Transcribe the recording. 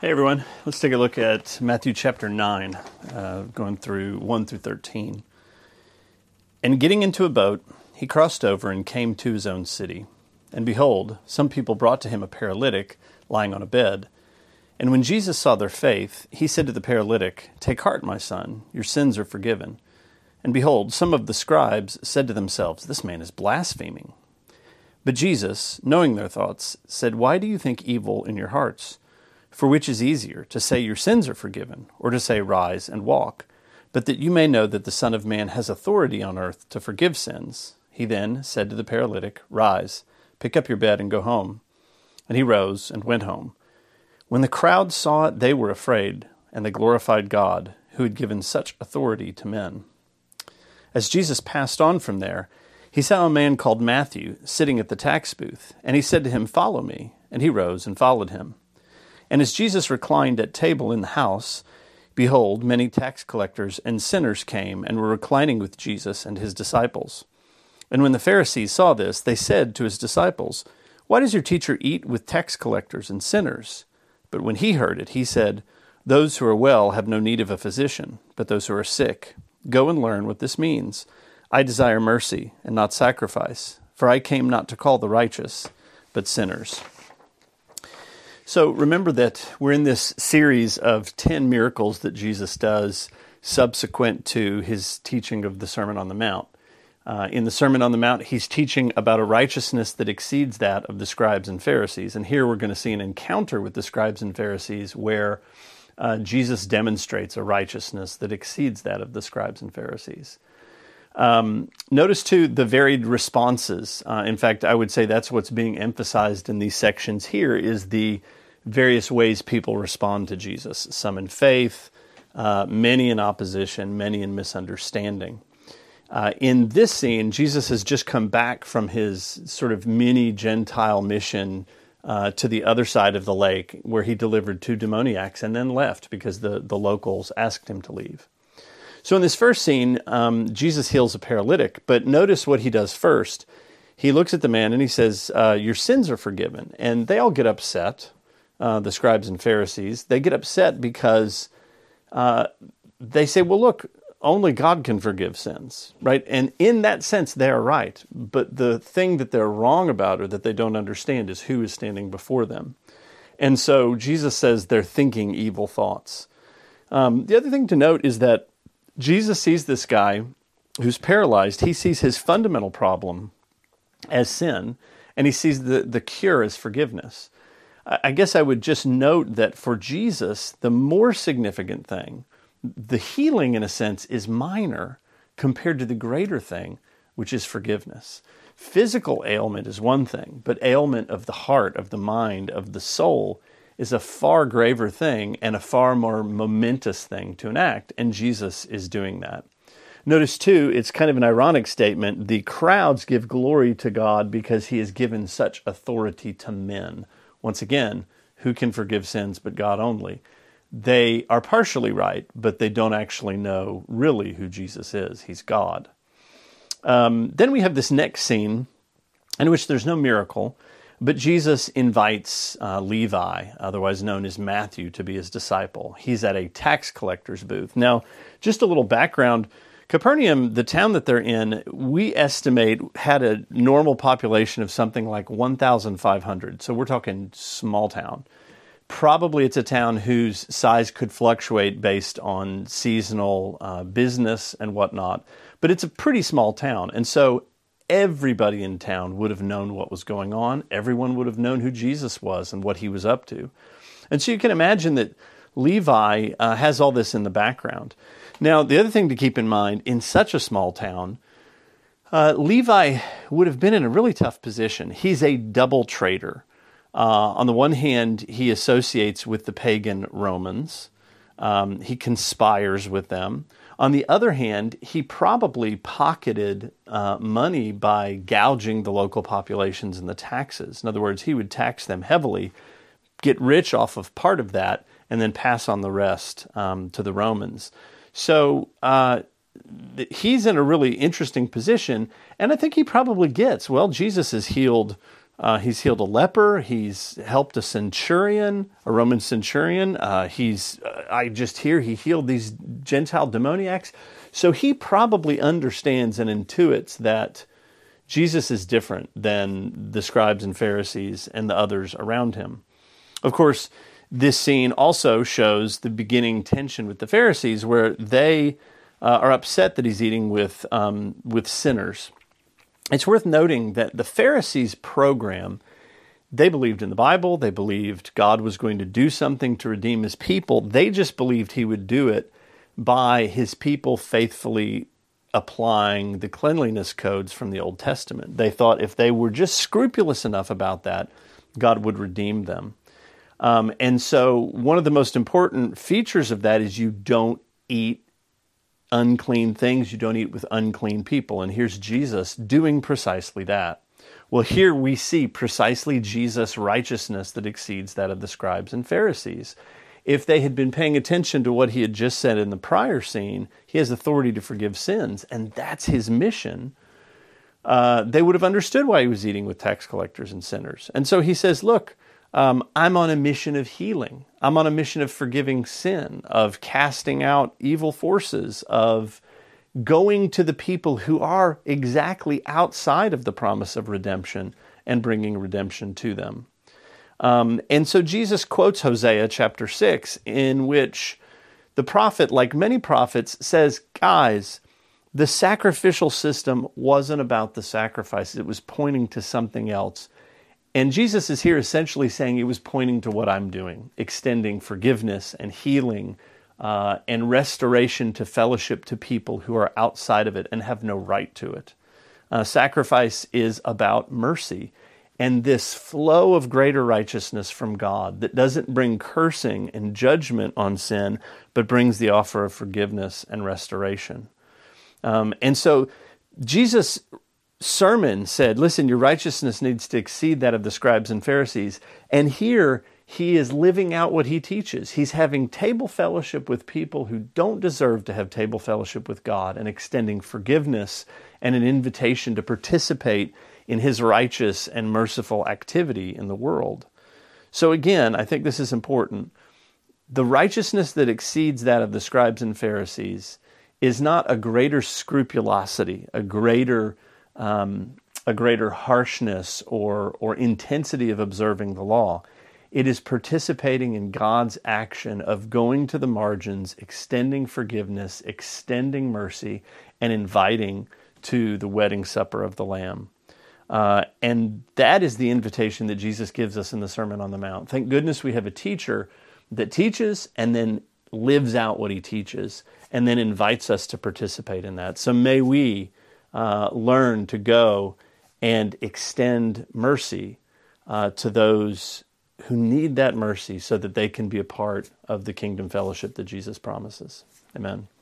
Hey everyone, let's take a look at Matthew chapter 9, going through 1 through 13. And getting into a boat, he crossed over and came to his own city. And behold, some people brought to him a paralytic lying on a bed. And when Jesus saw their faith, he said to the paralytic, "Take heart, my son, your sins are forgiven." And behold, some of the scribes said to themselves, "This man is blaspheming." But Jesus, knowing their thoughts, said, "Why do you think evil in your hearts? For which is easier, to say your sins are forgiven, or to say rise and walk? But that you may know that the Son of Man has authority on earth to forgive sins." He then said to the paralytic, "Rise, pick up your bed and go home." And he rose and went home. When the crowd saw it, they were afraid, and they glorified God, who had given such authority to men. As Jesus passed on from there, he saw a man called Matthew sitting at the tax booth, and he said to him, "Follow me." And he rose and followed him. And as Jesus reclined at table in the house, behold, many tax collectors and sinners came and were reclining with Jesus and his disciples. And when the Pharisees saw this, they said to his disciples, "Why does your teacher eat with tax collectors and sinners?" But when he heard it, he said, "Those who are well have no need of a physician, but those who are sick. Go and learn what this means. I desire mercy and not sacrifice, for I came not to call the righteous, but sinners." So remember that we're in this series of 10 miracles that Jesus does subsequent to his teaching of the Sermon on the Mount. In the Sermon on the Mount, he's teaching about a righteousness that exceeds that of the scribes and Pharisees. And here we're going to see an encounter with the scribes and Pharisees where Jesus demonstrates a righteousness that exceeds that of the scribes and Pharisees. Notice, too, the varied responses. In fact, I would say that's what's being emphasized in these sections here is the various ways people respond to Jesus. Some in faith, many in opposition, many in misunderstanding. In this scene, Jesus has just come back from his sort of mini Gentile mission to the other side of the lake where he delivered 2 demoniacs and then left because the locals asked him to leave. So in this first scene, Jesus heals a paralytic, but notice what he does first. He looks at the man and he says, "Your sins are forgiven." And they all get upset, the scribes and Pharisees. They get upset because they say, well, look, only God can forgive sins, right? And in that sense, they are right. But the thing that they're wrong about or that they don't understand is who is standing before them. And so Jesus says they're thinking evil thoughts. The other thing to note is that Jesus sees this guy who's paralyzed. He sees his fundamental problem as sin, and he sees the cure as forgiveness. I guess I would just note that for Jesus, the more significant thing, the healing in a sense, is minor compared to the greater thing, which is forgiveness. Physical ailment is one thing, but ailment of the heart, of the mind, of the soul is a far graver thing and a far more momentous thing to enact, and Jesus is doing that. Notice, too, it's kind of an ironic statement. The crowds give glory to God because he has given such authority to men. Once again, who can forgive sins but God only? They are partially right, but they don't actually know really who Jesus is. He's God. Then we have this next scene in which there's no miracle, but Jesus invites Levi, otherwise known as Matthew, to be his disciple. He's at a tax collector's booth. Now, just a little background. Capernaum, the town that they're in, we estimate had a normal population of something like 1,500. So we're talking small town. Probably it's a town whose size could fluctuate based on seasonal business and whatnot. But it's a pretty small town. And so everybody in town would have known what was going on. Everyone would have known who Jesus was and what he was up to. And so you can imagine that Levi has all this in the background. Now, the other thing to keep in mind, in such a small town, Levi would have been in a really tough position. He's a double traitor. On the one hand, he associates with the pagan Romans. He conspires with them. On the other hand, he probably pocketed money by gouging the local populations in the taxes. In other words, he would tax them heavily, get rich off of part of that, and then pass on the rest to the Romans. So he's in a really interesting position, and I think he probably gets, well, Jesus has healed He's healed a leper. He's helped a centurion, a Roman centurion. I just hear he healed these Gentile demoniacs. So he probably understands and intuits that Jesus is different than the scribes and Pharisees and the others around him. Of course, this scene also shows the beginning tension with the Pharisees, where they are upset that he's eating with sinners. It's worth noting that the Pharisees' program, they believed in the Bible, they believed God was going to do something to redeem his people. They just believed he would do it by his people faithfully applying the cleanliness codes from the Old Testament. They thought if they were just scrupulous enough about that, God would redeem them. And so one of the most important features of that is you don't eat unclean things, you don't eat with unclean people. And here's Jesus doing precisely that. Well, here we see precisely Jesus' righteousness that exceeds that of the scribes and Pharisees. If they had been paying attention to what he had just said in the prior scene, he has authority to forgive sins, and that's his mission. They would have understood why he was eating with tax collectors and sinners. And so he says, look, I'm on a mission of healing. I'm on a mission of forgiving sin, of casting out evil forces, of going to the people who are exactly outside of the promise of redemption and bringing redemption to them. And so Jesus quotes Hosea chapter 6, in which the prophet, like many prophets, says, guys, the sacrificial system wasn't about the sacrifices. It was pointing to something else. And Jesus is here essentially saying it was pointing to what I'm doing, extending forgiveness and healing and restoration to fellowship to people who are outside of it and have no right to it. Sacrifice is about mercy and this flow of greater righteousness from God that doesn't bring cursing and judgment on sin, but brings the offer of forgiveness and restoration. And so Jesus' sermon said, listen, your righteousness needs to exceed that of the scribes and Pharisees. And here he is living out what he teaches. He's having table fellowship with people who don't deserve to have table fellowship with God and extending forgiveness and an invitation to participate in his righteous and merciful activity in the world. So again, I think this is important. The righteousness that exceeds that of the scribes and Pharisees is not a greater scrupulosity, a greater harshness or intensity of observing the law. It is participating in God's action of going to the margins, extending forgiveness, extending mercy, and inviting to the wedding supper of the Lamb. And that is the invitation that Jesus gives us in the Sermon on the Mount. Thank goodness we have a teacher that teaches and then lives out what he teaches and then invites us to participate in that. So may we learn to go and extend mercy to those who need that mercy so that they can be a part of the kingdom fellowship that Jesus promises. Amen.